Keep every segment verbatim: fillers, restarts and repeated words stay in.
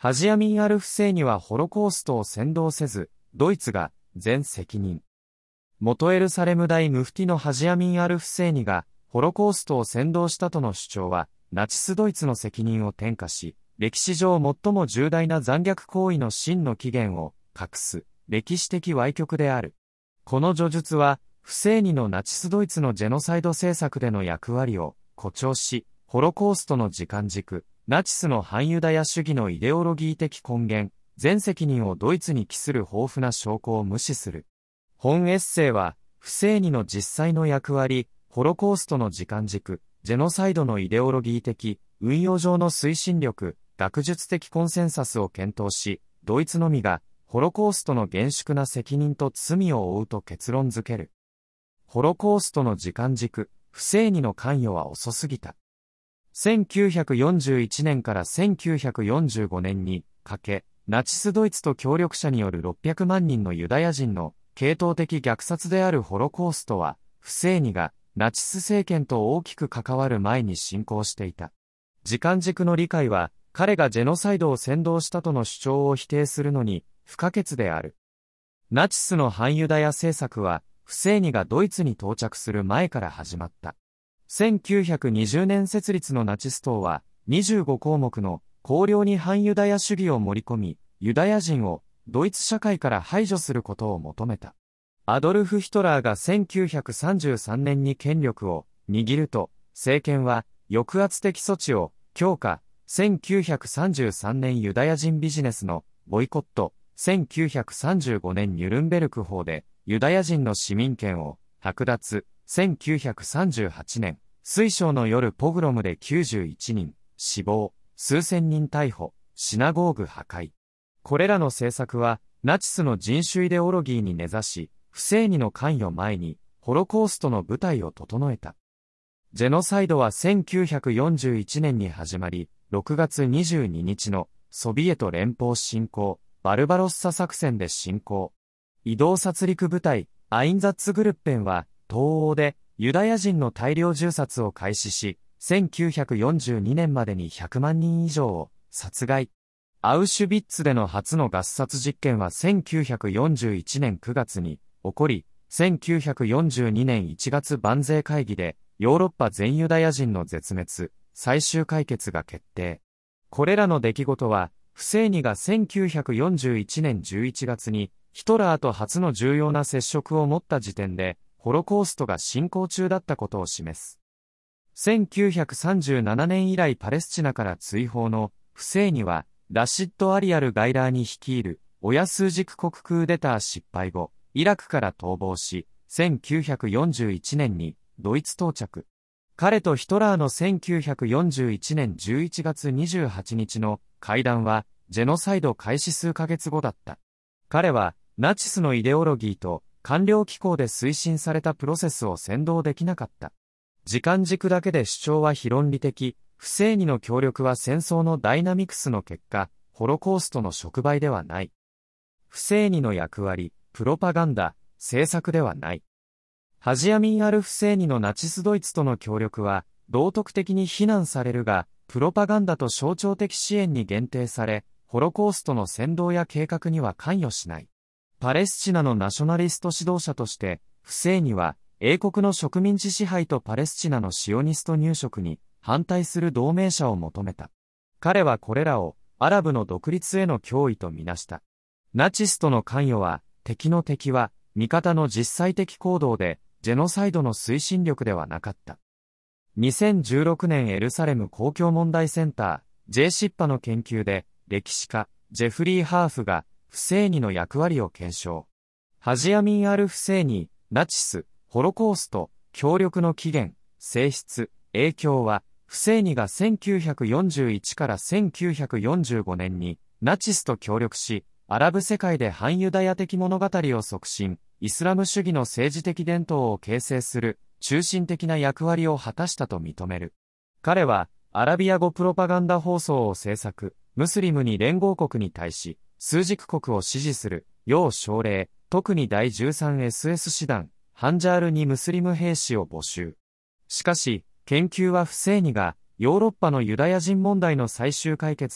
ハジアミン・アル・フセイニはホロコーストを扇動せず、ドイツが全責任。元エルサレム大ムフティのハジアミン・アル・フセイニが、ホロコーストを扇動したとの主張は、ナチスドイツの責任を転嫁し、歴史上最も重大な残虐行為の真の起源を隠す、歴史的歪曲である。この叙述は、フセイニのナチスドイツのジェノサイド政策での役割を誇張し、ホロコーストの時間軸、ナチスの反ユダヤ主義のイデオロギー的根源、全責任をドイツに帰する豊富な証拠を無視する。本エッセイは、フセイニの実際の役割、ホロコーストの時間軸、ジェノサイドのイデオロギー的、運用上の推進力、学術的コンセンサスを検討し、ドイツのみが、ホロコーストの厳粛な責任と罪を負うと結論付ける。ホロコーストの時間軸、フセイニの関与は遅すぎた。せんきゅうひゃくよんじゅういちねんからせんきゅうひゃくよんじゅうごねんにかけ、ナチスドイツと協力者によるろっぴゃくまんにんのユダヤ人の系統的虐殺であるホロコーストは、フセイニがナチス政権と大きく関わる前に進行していた。時間軸の理解は、彼がジェノサイドを扇動したとの主張を否定するのに不可欠である。ナチスの反ユダヤ政策は、フセイニがドイツに到着する前から始まった。せんきゅうひゃくにじゅうねん設立のナチス党は、にじゅうごこうもくの綱領に反ユダヤ主義を盛り込み、ユダヤ人をドイツ社会から排除することを求めた。アドルフ・ヒトラーがせんきゅうひゃくさんじゅうさんねんに権力を握ると、政権は抑圧的措置を強化。せんきゅうひゃくさんじゅうさんねんユダヤ人ビジネスのボイコット。せんきゅうひゃくさんじゅうごねんニュルンベルク法でユダヤ人の市民権を剥奪。せんきゅうひゃくさんじゅうはちねん、水晶の夜ポグロムできゅうじゅういちにん死亡、数千人逮捕、シナゴーグ破壊。これらの政策は、ナチスの人種イデオロギーに根ざし、フセイニの関与前に、ホロコーストの舞台を整えた。ジェノサイドはせんきゅうひゃくよんじゅういちねんに始まり、ろくがつにじゅうににちのソビエト連邦侵攻、バルバロッサ作戦で侵攻。移動殺戮部隊、アインザッツグルッペンは、東欧でユダヤ人の大量銃殺を開始し、せんきゅうひゃくよんじゅうにねんまでにひゃくまんにん以上を殺害。アウシュビッツでの初のガス殺実験はせんきゅうひゃくよんじゅういちねんくがつに起こり、せんきゅうひゃくよんじゅうにねんいちがつ万税会議でヨーロッパ全ユダヤ人の絶滅、最終解決が決定。これらの出来事は、フセイニがせんきゅうひゃくよんじゅういちねんじゅういちがつにヒトラーと初の重要な接触を持った時点で、ホロコーストが進行中だったことを示す。せんきゅうひゃくさんじゅうななねん以来パレスチナから追放のフセイニは、ラシッド・アリアル・ガイラーに率いる親枢軸国クーデター失敗後、イラクから逃亡し、せんきゅうひゃくよんじゅういちねんにドイツ到着。彼とヒトラーのせんきゅうひゃくよんじゅういちねんじゅういちがつにじゅうはちにちの会談は、ジェノサイド開始数ヶ月後だった。彼は、ナチスのイデオロギーと官僚機構で推進されたプロセスを先導できなかった。時間軸だけで主張は非論理的、フセイニの協力は戦争のダイナミクスの結果、ホロコーストの触媒ではない。フセイニの役割、プロパガンダ、政策ではない。ハジアミン・アル・フセイニのナチスドイツとの協力は、道徳的に非難されるが、プロパガンダと象徴的支援に限定され、ホロコーストの扇動や計画には関与しない。パレスチナのナショナリスト指導者として、フセイニは、英国の植民地支配とパレスチナのシオニスト入植に反対する同盟者を求めた。彼はこれらをアラブの独立への脅威とみなした。ナチスとの関与は、敵の敵は、味方の実際的行動で、ジェノサイドの推進力ではなかった。にせんじゅうろくねんエルサレム公共問題センター、ジェイシッパの研究で、歴史家、ジェフリー・ハーフが、フセイニの役割を検証。ハジアミン・アル・フセイニ、ナチス、ホロコースト、協力の起源、性質、影響は、フセイニがせんきゅうひゃくよんじゅういちからせんきゅうひゃくよんじゅうごねんに、ナチスと協力し、アラブ世界で反ユダヤ的物語を促進、イスラム主義の政治的伝統を形成する、中心的な役割を果たしたと認める。彼は、アラビア語プロパガンダ放送を制作、ムスリムに連合国に対し、枢軸国を支持する、よう奨励、特に第 じゅうさんエスエス 師団、ハンジャールにムスリム兵士を募集。しかし、研究はフセイニが、ヨーロッパのユダヤ人問題の最終解決の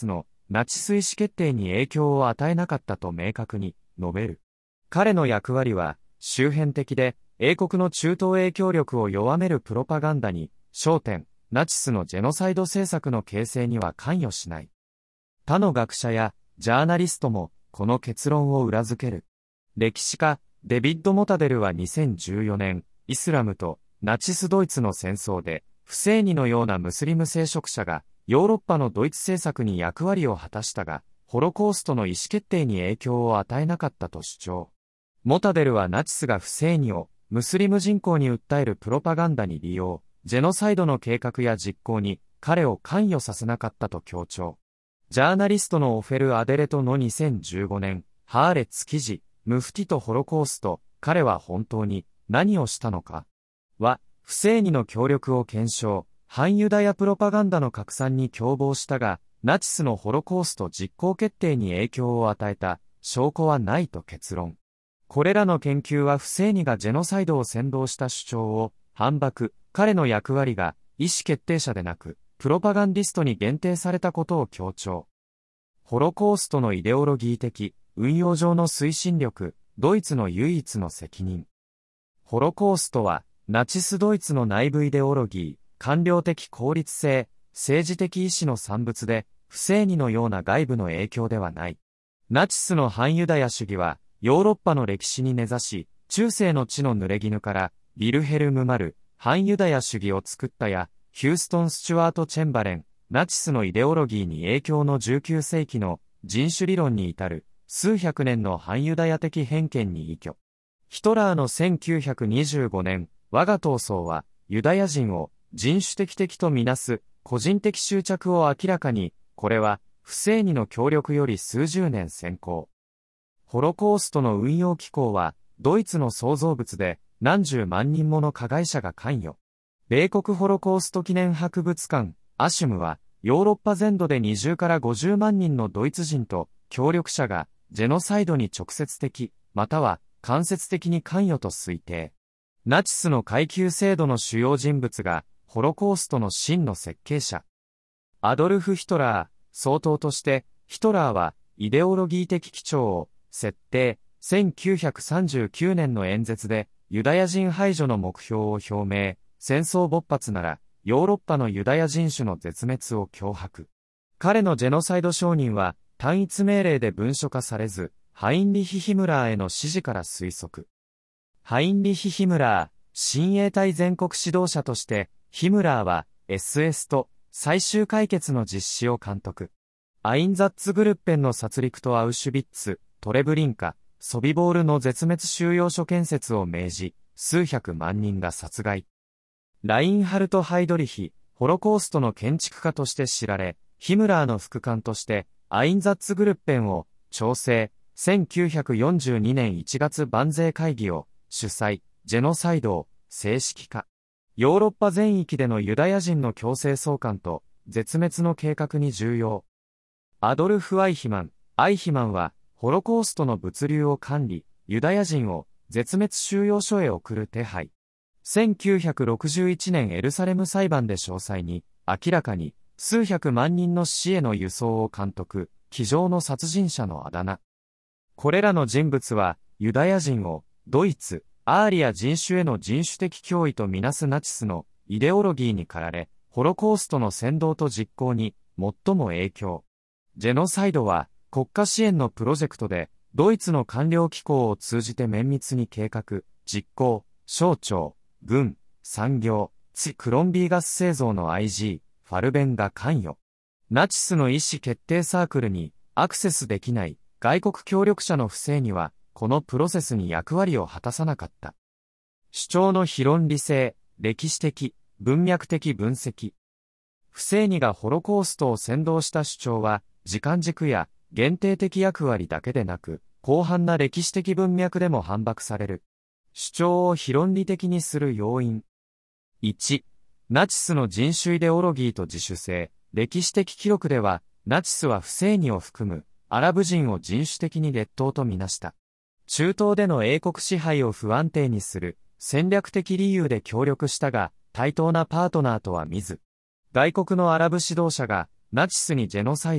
ナチス意思決定に影響を与えなかったと明確に述べる。彼の役割は周辺的で、英国の中東影響力を弱めるプロパガンダに焦点、ナチスのジェノサイド政策の形成には関与しない。他の学者やジャーナリストもこの結論を裏付ける。歴史家、デビッド・モタデルはにせんじゅうよねん、イスラムとナチスドイツの戦争で、フセーニのようなムスリム聖職者がヨーロッパのドイツ政策に役割を果たしたが、ホロコーストの意思決定に影響を与えなかったと主張。モタデルはナチスがフセーニをムスリム人口に訴えるプロパガンダに利用、ジェノサイドの計画や実行に彼を関与させなかったと強調。ジャーナリストのオフェル・アデレトのにせんじゅうごねん、ハーレツ記事、ムフティとホロコースト、彼は本当に何をしたのかは、フセーニの協力を検証、反ユダヤプロパガンダの拡散に共謀したが、ナチスのホロコースト実行決定に影響を与えた証拠はないと結論。これらの研究はフセーニがジェノサイドを扇動した主張を反駁、彼の役割が意思決定者でなく、プロパガンディストに限定されたことを強調。ホロコーストのイデオロギー的、運用上の推進力、ドイツの唯一の責任。ホロコーストは、ナチスドイツの内部イデオロギー、官僚的効率性、政治的意志の産物で、フセーニのような外部の影響ではない。ナチスの反ユダヤ主義は、ヨーロッパの歴史に根ざし、中世の地の濡れ衣から、ヴィルヘルム・マル、反ユダヤ主義を作ったや、ヒューストン・スチュワート・チェンバレン、ナチスのイデオロギーに影響のじゅうきゅうせいきの人種理論に至る、数百年の反ユダヤ的偏見に依拠。ヒトラーのせんきゅうひゃくにじゅうごねん、我が闘争は、ユダヤ人を人種的敵とみなす、個人的執着を明らかに、これは、フセーニの協力より数十年先行。ホロコーストの運用機構は、ドイツの創造物で、何十万人もの加害者が関与。米国ホロコースト記念博物館、アシュムは、ヨーロッパ全土でにじゅうからごじゅうまんにんのドイツ人と、協力者が、ジェノサイドに直接的、または、間接的に関与と推定。ナチスの階級制度の主要人物が、ホロコーストの真の設計者。アドルフ・ヒトラー、総統として、ヒトラーは、イデオロギー的基調を、設定、せんきゅうひゃくさんじゅうきゅうねんの演説で、ユダヤ人排除の目標を表明、戦争勃発なら、ヨーロッパのユダヤ人種の絶滅を脅迫。彼のジェノサイド承認は、単一命令で文書化されず、ハインリヒ・ヒムラーへの指示から推測。ハインリヒ・ヒムラー、親衛隊全国指導者として、ヒムラーは、エスエス と最終解決の実施を監督。アインザッツグルッペンの殺戮とアウシュビッツ、トレブリンカ、ソビボールの絶滅収容所建設を命じ、数百万人が殺害。ラインハルト・ハイドリヒ、ホロコーストの建築家として知られ、ヒムラーの副官として、アインザッツグルッペンを、調整、せんきゅうひゃくよんじゅうにねんいちがつ万税会議を、主催、ジェノサイドを、正式化。ヨーロッパ全域でのユダヤ人の強制送還と、絶滅の計画に重要。アドルフ・アイヒマン、アイヒマンは、ホロコーストの物流を管理、ユダヤ人を絶滅収容所へ送る手配。せんきゅうひゃくろくじゅういちねんエルサレム裁判で詳細に、明らかに、数百万人の死への輸送を監督、机上の殺人者のあだ名。これらの人物は、ユダヤ人を、ドイツ、アーリア人種への人種的脅威とみなすナチスのイデオロギーに駆られ、ホロコーストの扇動と実行に、最も影響。ジェノサイドは、国家支援のプロジェクトで、ドイツの官僚機構を通じて綿密に計画、実行、省庁、軍、産業、地クロンビーガス製造の アイジー、ファルベンが関与。ナチスの意思決定サークルにアクセスできない外国協力者の不正には、このプロセスに役割を果たさなかった。主張の非論理性、歴史的、文脈的分析。不正にがホロコーストを扇動した主張は、時間軸や限定的役割だけでなく、広範な歴史的文脈でも反駁される。主張を非論理的にする要因。いち、ナチスの人種イデオロギーと自主性。歴史的記録では、ナチスは不正にを含む、アラブ人を人種的に劣等とみなした。中東での英国支配を不安定にする、戦略的理由で協力したが、対等なパートナーとは見ず。外国のアラブ指導者が、ナチスにジェノサイドを、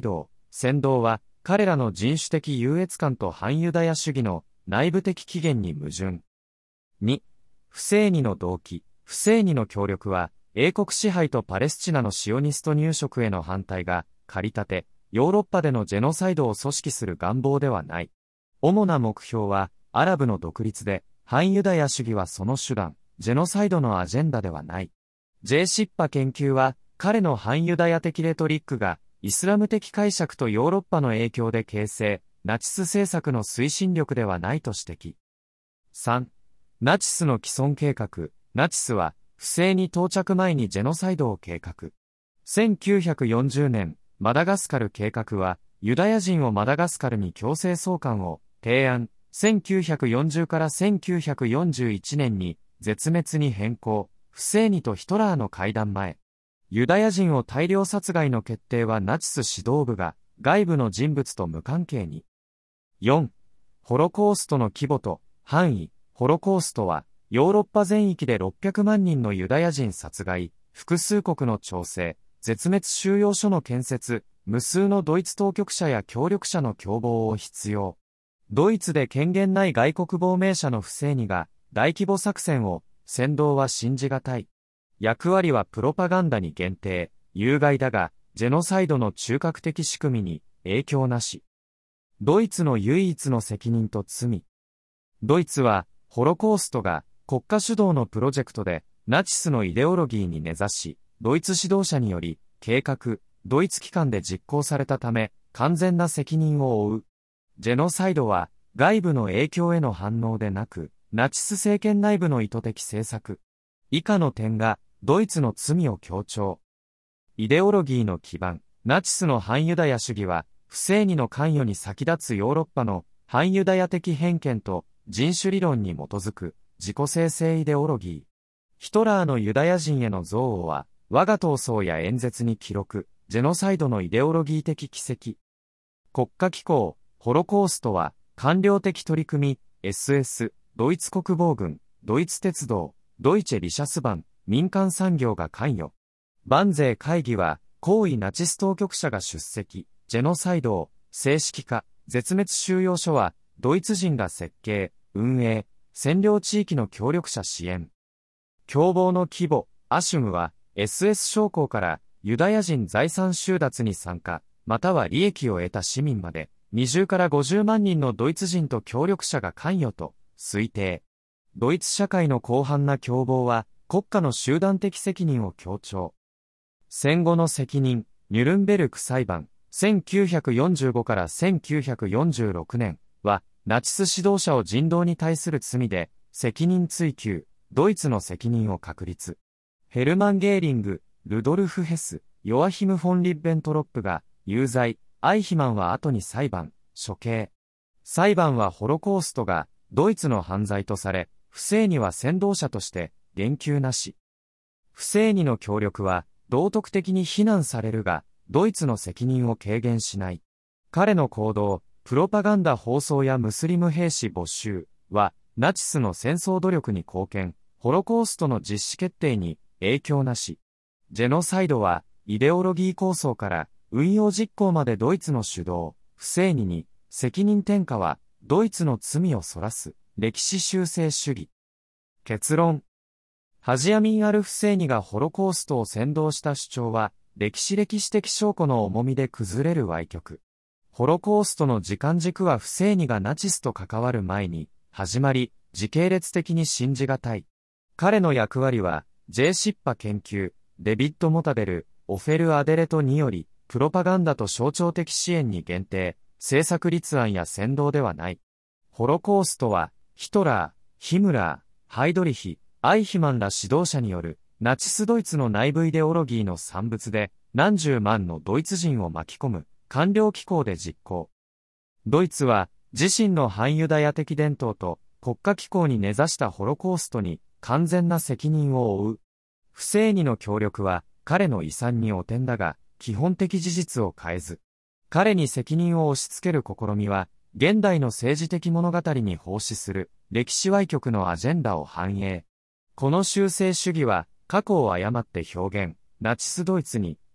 扇動は、彼らの人種的優越感と反ユダヤ主義の内部的起源に矛盾。に、フセーニの動機。フセーニの協力は、英国支配とパレスチナのシオニスト入植への反対が、駆り立て、ヨーロッパでのジェノサイドを組織する願望ではない。主な目標は、アラブの独立で、反ユダヤ主義はその手段、ジェノサイドのアジェンダではない。J. シッパ研究は、彼の反ユダヤ的レトリックが、イスラム的解釈とヨーロッパの影響で形成、ナチス政策の推進力ではないと指摘。さん. ナチスの既存計画。ナチスは、不正に到着前にジェノサイドを計画。せんきゅうひゃくよんじゅうねん、マダガスカル計画は、ユダヤ人をマダガスカルに強制送還を提案。せんきゅうひゃくよんじゅうからせんきゅうひゃくよんじゅういちねんに絶滅に変更。フセーニとヒトラーの会談前。ユダヤ人を大量殺害の決定はナチス指導部が外部の人物と無関係に。よん. ホロコーストの規模と範囲。ホロコーストはヨーロッパ全域でろっぴゃくまんにんのユダヤ人殺害、複数国の調整、絶滅収容所の建設、無数のドイツ当局者や協力者の共謀を必要。ドイツで権限ない外国亡命者のフセーニが大規模作戦を、扇動は信じがたい。役割はプロパガンダに限定、有害だが、ジェノサイドの中核的仕組みに影響なし。ドイツの唯一の責任と罪。ドイツは、ホロコーストが国家主導のプロジェクトで、ナチスのイデオロギーに根ざし、ドイツ指導者により、計画、ドイツ機関で実行されたため、完全な責任を負う。ジェノサイドは、外部の影響への反応でなく、ナチス政権内部の意図的政策。以下の点が、ドイツの罪を強調。イデオロギーの基盤。ナチスの反ユダヤ主義は、フセーニの関与に先立つヨーロッパの反ユダヤ的偏見と人種理論に基づく自己生成イデオロギー。ヒトラーのユダヤ人への憎悪は、我が闘争や演説に記録、ジェノサイドのイデオロギー的奇跡。国家機構、ホロコーストは、官僚的取り組み、エスエス、ドイツ国防軍、ドイツ鉄道、ドイチェ・リシャスバン、民間産業が関与。万税会議は、高位ナチス当局者が出席、ジェノサイドを正式化、絶滅収容所は、ドイツ人が設計、運営、占領地域の協力者支援。共謀の規模、アシュムは、エスエス 将校からユダヤ人財産収奪に参加、または利益を得た市民まで、にじゅうからごじゅうまんにんのドイツ人と協力者が関与と推定。ドイツ社会の広範な共謀は、国家の集団的責任を強調。戦後の責任、ニュルンベルク裁判、せんきゅうひゃくよんじゅうごからせんきゅうひゃくよんじゅうろくねんは、ナチス指導者を人道に対する罪で、責任追及、ドイツの責任を確立。ヘルマン・ゲーリング、ルドルフ・ヘス、ヨアヒム・フォン・リッベントロップが、有罪、アイヒマンは後に裁判、処刑。裁判はホロコーストが、ドイツの犯罪とされ、フセーニは先導者として、言及なし。フセーニの協力は、道徳的に非難されるが、ドイツの責任を軽減しない。彼の行動、プロパガンダ放送やムスリム兵士没収は、ナチスの戦争努力に貢献、ホロコーストの実施決定に影響なし。ジェノサイドは、イデオロギー構想から運用実行までドイツの主導、フセーニに、責任転嫁は、ドイツの罪をそらす、歴史修正主義。結論。ハジアミン・アル・フセーニがホロコーストを扇動した主張は、歴史歴史的証拠の重みで崩れる歪曲。ホロコーストの時間軸はフセーニがナチスと関わる前に、始まり、時系列的に信じがたい。彼の役割は、J. シッパ研究、デビッド・モタベル、オフェル・アデレトにより、プロパガンダと象徴的支援に限定、政策立案や扇動ではない。ホロコーストは、ヒトラー、ヒムラー、ハイドリヒ、アイヒマンら指導者による、ナチスドイツの内部イデオロギーの産物で、何十万のドイツ人を巻き込む、官僚機構で実行。ドイツは、自身の反ユダヤ的伝統と、国家機構に根ざしたホロコーストに、完全な責任を負う。フセーニの協力は、彼の遺産に汚点だが、基本的事実を変えず。彼に責任を押し付ける試みは、現代の政治的物語に奉仕する、歴史歪曲のアジェンダを反映。この修正主義は、過去を誤って表現、ナチスドイツに、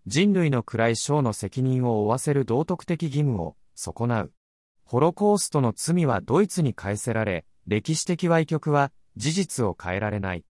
人類の暗い将の責任を負わせる道徳的義務を損なう。ホロコーストの罪はドイツに返せられ、歴史的歪曲は事実を変えられない。